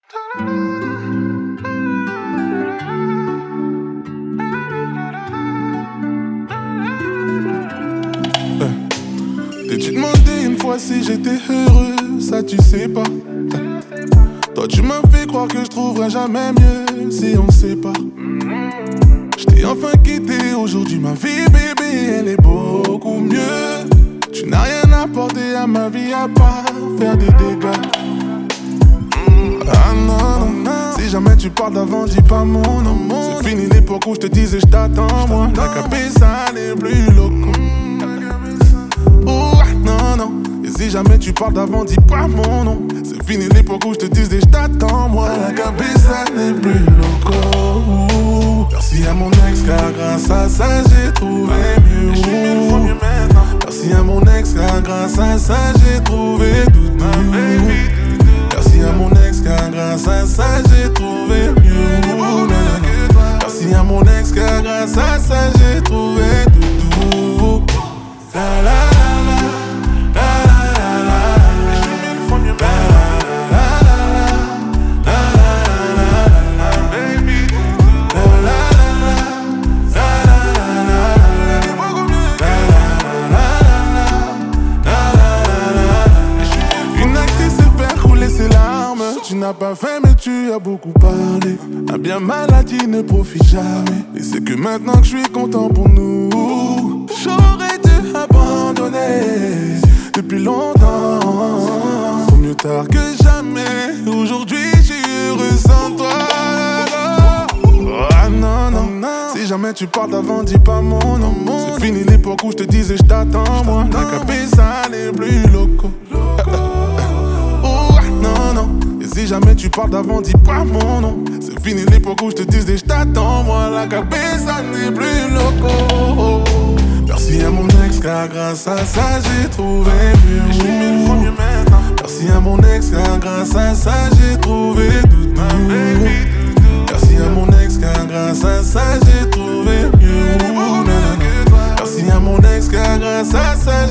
T'es-tu demandé une fois si j'étais heureux? Ça tu sais pas. Toi tu m'as fait croire que je trouverais jamais mieux si on se sépare. J't'ai enfin quitté, aujourd'hui ma vie bébé elle est beaucoup mieux. Tu n'as rien apporté à ma vie à part faire des dégâts. Ah non, non, si jamais tu parles d'avant, dis pas mon nom. C'est fini l'époque où je te disais je t'attends moi. La cabeza n'est plus loco. Oh non, non. Et si jamais tu parles d'avant, dis pas mon nom. C'est fini l'époque où je te disais je t'attends moi. La cabeza n'est plus loco. Merci à mon ex car grâce à ça j'ai trouvé mieux. Merci à mon ex car grâce à ça j'ai trouvé tout. Merci à mon ex car grâce à ça j'ai trouvé mieux. Merci à mon ex car grâce à ça j'ai trouvé tout. La la tu n'as pas fait mais tu as beaucoup parlé. Un bien maladie ne profite jamais. Et c'est que maintenant que je suis content pour nous, j'aurais dû abandonner depuis longtemps. Vaut mieux tard que jamais. Aujourd'hui je suis heureux sans toi. Ah non, non, non. Si jamais tu parles d'avant, dis pas mon nom. C'est fini l'époque où je te disais je t'attends moi. La cabeza n'est plus loco. Non, non. Et si jamais tu parles d'avant, dis pas mon nom. C'est fini l'époque où je te disais je t'attends moi. La cabeza n'est plus loco. Merci à mon ex car grâce à ça j'ai trouvé mieux. Merci à mon ex car grâce à ça j'ai trouvé tout. Merci à mon ex car grâce à ça j'ai trouvé mieux. Merci à mon ex car grâce à ça